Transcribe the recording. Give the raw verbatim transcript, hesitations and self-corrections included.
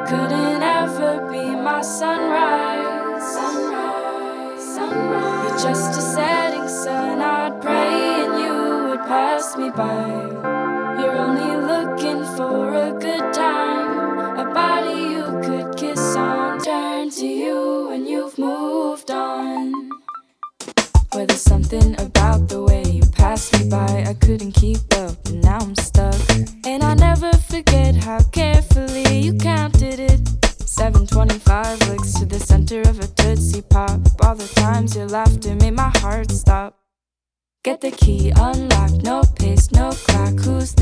couldn't ever be my sunrise. Sunrise, sunrise. You're just a setting sun. I'd pray and you would pass me by. You're only looking for a good time, a body you could kiss on. Turn to you when you've moved on. Well, there's something about the way you passed me by. I couldn't keep up, and now I'm stuck. And I never forget how carefully you counted it. seven twenty-five licks to the center of a Tootsie Pop. All the times your laughter made my heart stop. Get the key unlocked, no pace, no clock. Who's